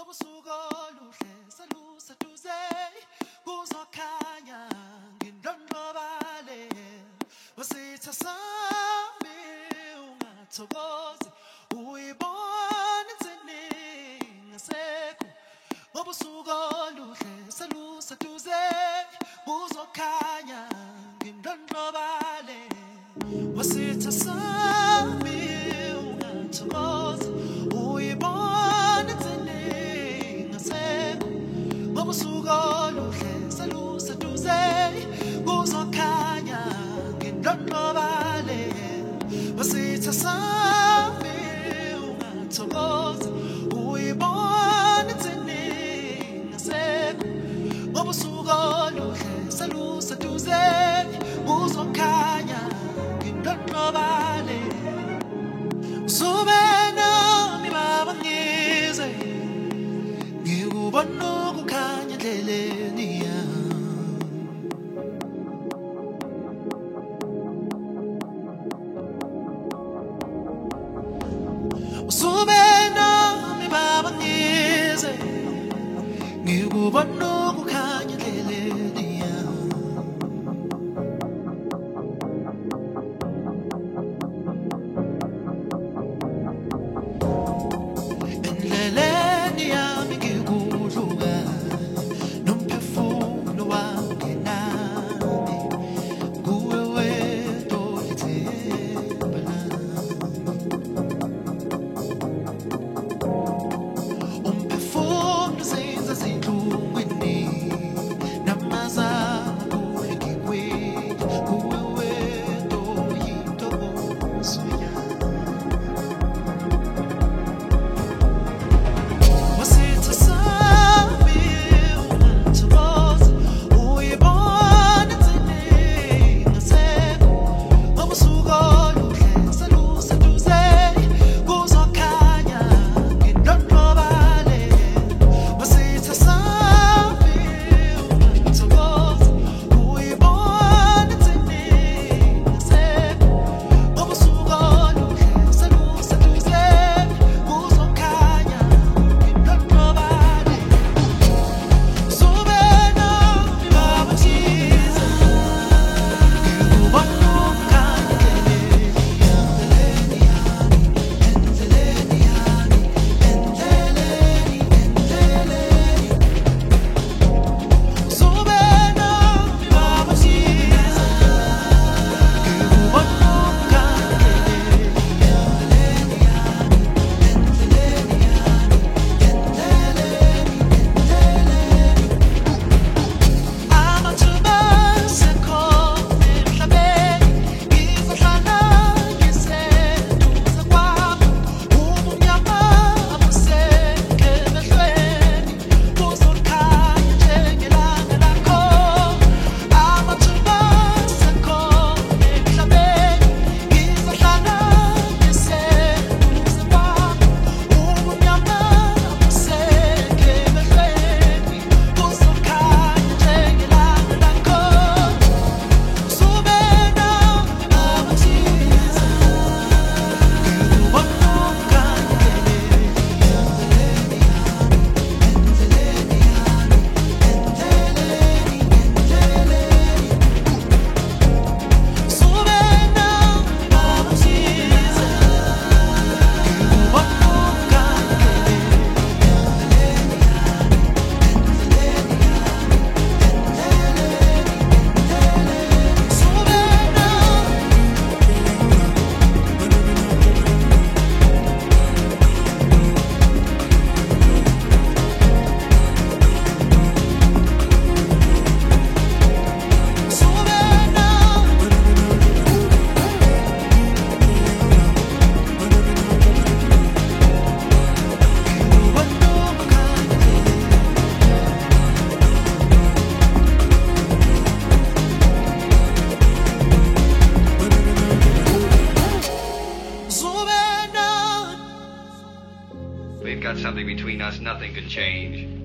ngobusuku oluhle seluseduze kuzokhanya ngindondobale usitha sami ungathokozi uyibona insini ngasekho ngobusuku oluhle seluseduze kuzokhanya ngindondobale usitha sami ungathokozi uyibona insini ngasekho ngobusuku oluhle seluseduze kuzokhanya ngindondobale usitha sami ungathokozi uyibona insini ngasekho ngobusuku oluhle seluseduze kuzokhanya ngindondobale usubena mibaba ngize ngikubona ukukhanya endleleni yami usubena mibaba ngize ngikubona ukukhanya endleleni yami endleleni yami ngikudluka nomphefumulo wami nami kuwe wedwa ithemba lami umphefumulo zenza zinhlungwini namazama kuwe ngikweni kuwe wedwa yintokozo yami wasitha sami ungathokozi uyibona insini ngasekho ngobusuku oluhle seluseduze kuzokhanya ngindondobale wasitha sami ungathokozi uyibona insini ngasekho ngobusuku oluhle seluseduze kuzokhanya ngindondobale usubena mibaba ngize ngikubona ukukhanya endleleni yami usubena mibaba ngize ngikubona amathuba sekhona emhlabeni ngizohlala ngiseduze kwakho ubumnyama abusekho emehlweni kuzokhanya njengelanga lakho amathuba sekhona emhlabeni ngizohlala ngiseduze kwakho ubumnyama abusekho emehlweni kuzokhanya njengelanga lakho usubena mibaba ngize ngikubona ukukhanya usubena mibaba ngize ngikubona We've got something between us nothing can change.